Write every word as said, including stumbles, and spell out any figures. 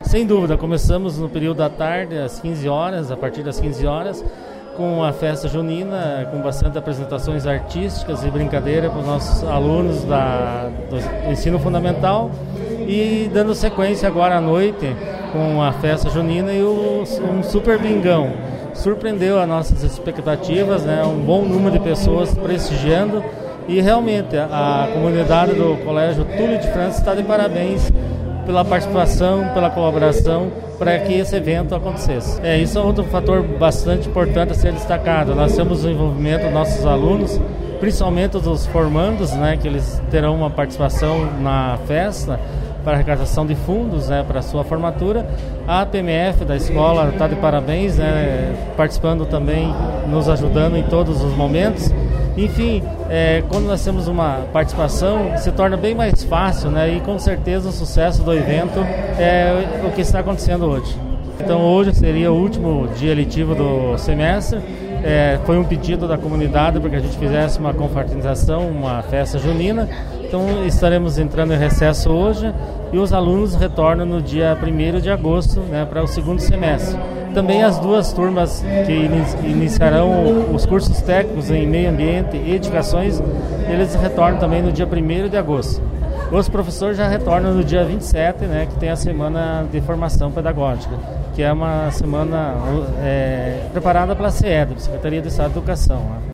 Sem dúvida, começamos no período da tarde, às quinze horas, a partir das quinze horas, com a festa junina, com bastante apresentações artísticas e brincadeira para os nossos alunos da, do ensino fundamental, e dando sequência agora à noite com a festa junina e o, um super bingão. Surpreendeu as nossas expectativas, né? Um bom número de pessoas prestigiando, e realmente a, a comunidade do Colégio Túlio de França está de parabéns pela participação, pela colaboração para que esse evento acontecesse. É, isso é outro fator bastante importante a ser destacado. Nós temos o envolvimento dos nossos alunos, principalmente dos formandos, né, que eles terão uma participação na festa para arrecadação de fundos, né, para a sua formatura. A P M F da escola está de parabéns, né, participando também, nos ajudando em todos os momentos. Enfim, é, quando nós temos uma participação, se torna bem mais fácil, né, e com certeza o sucesso do evento é o que está acontecendo hoje. Então hoje seria o último dia letivo do semestre. É, foi um pedido da comunidade para que a gente fizesse uma confraternização, uma festa junina. Então estaremos entrando em recesso hoje e os alunos retornam no dia primeiro de agosto, né, para o segundo semestre. Também as duas turmas que iniciarão os cursos técnicos em meio ambiente e edificações, eles retornam também no dia primeiro de agosto. Os professores já retornam no dia vinte e sete, né, que tem a semana de formação pedagógica, que é uma semana é, preparada pela C E D, Secretaria de Estado de Educação. Né?